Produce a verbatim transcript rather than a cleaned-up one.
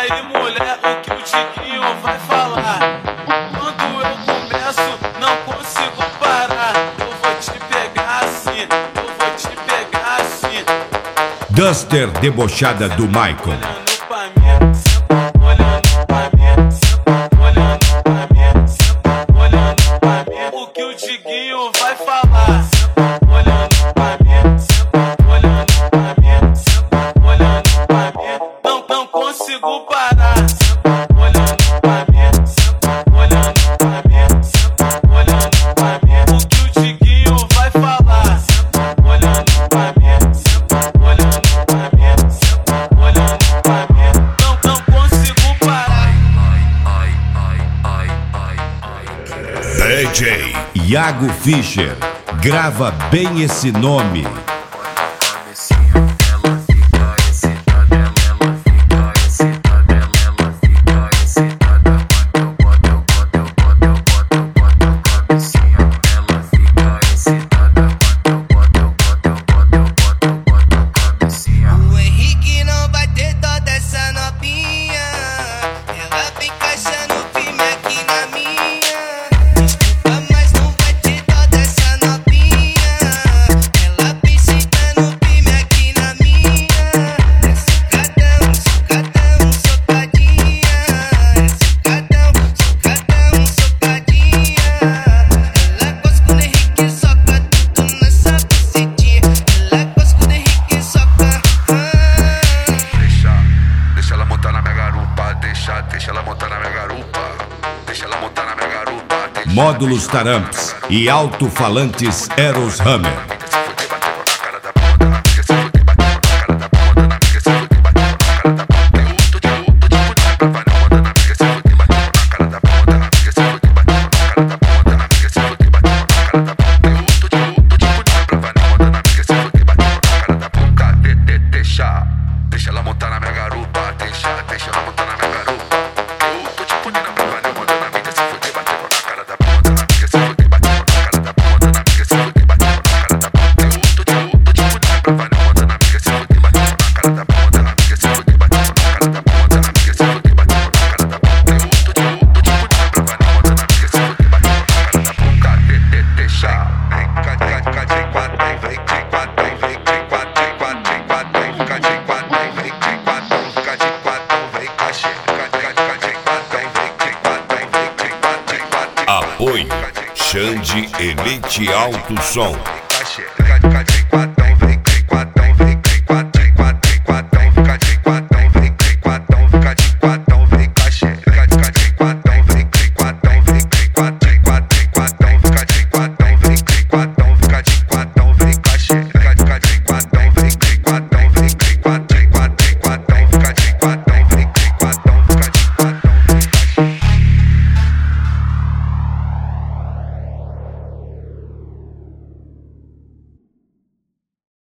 aí, mulher, o que o Tiquinho vai falar? Quando eu começo, não consigo parar. Eu vou te pegar assim, eu vou te pegar assim. Duster debochada do Michael. Olhando pra mim, senta olhando pra mim, senta olhando pra mim, senta olhando pra mim. O que o Tiquinho vai falar? Senta olhando pra mim, senta olhando pra mim, senta olhando pra mim. Não, não consigo parar. Senta olhando pra mim, senta olhando pra mim, senta olhando pra mim. O que o Tiquinho vai falar? Senta olhando pra mim, senta olhando pra mim, senta olhando pra mim. Não, não consigo parar. D J Iago Fischer, grava bem esse nome. O Henrique não vai ter dó dessa novinha. Ela vem encaixando firme aqui na minha. Desculpa, mas não vai ter dó dessa novinha. Ela vem sentando firme aqui na minha. É socadão, socadão, socadinha. É socadão, socadão, socadinha. Ela gosta quando o Henrique soca tudo nessa bucetinha. Ela gosta quando o Henrique soca. Deixa, deixa ela montar na minha garupa. Deixa, deixa ela montar na minha garupa. Deixa ela montar na minha garupa. Deixa, Módulos deixa ela montar na minha Taramps garupa. e alto-falantes Eros Hammer. Se fuder, bateu na cara da bunda. Na amiga, se fuder, bateu na cara da bunda. Na amiga, se fuder, bateu na cara da bunda. Eu tô de luto, de mulher pra vai na onda. Na amiga, se fuder, bateu na cara da bunda. Na amiga, se fuder, bateu na cara da bunda. Na amiga, se fuder, bateu na cara da bunda. Eu tô de luto, de mulher pra vai na onda. Na amiga, se fuder, bateu na cara da bunda. De, de, deixa, deixa ela montar na minha garupa. Deixa, deixa ela montar na minha garupa. Eu tô de punina pra vai na onda. Na amiga, se fuder, bateu na cara da bunda. Na amiga, se fuder, bateu na cara da bunda. Na amiga, se fuder, bateu na cara da bunda. Eu tô de luto, de mulher pra vai na onda. Na amiga, se fuder, bateu na cara da bunda. Na amiga, se fuder, bateu na cara da bunda. Na amiga, se fuder, bateu na cara da bunda. Eu tô de luto, de mulher pra vai na onda. Na amiga, se fuder, bateu na cara da bunda. De, de, deixa. Vem, cá, cá, cá, vem, quatro, vem, vem, vem, quatro, vem, vem, vem, quatro, vem, quatro, vem, quatro, vem, cá, vem, quatro, vem, vem, vem, quatro, cá, de quatro, vem, cá, chega, cá, cá, cá, vem, quatro, vem, vem, vem, quatro, vem, vem, vem, quatro, vem, quatro, vem, quatro. Apoio Xande Elite Alto Som.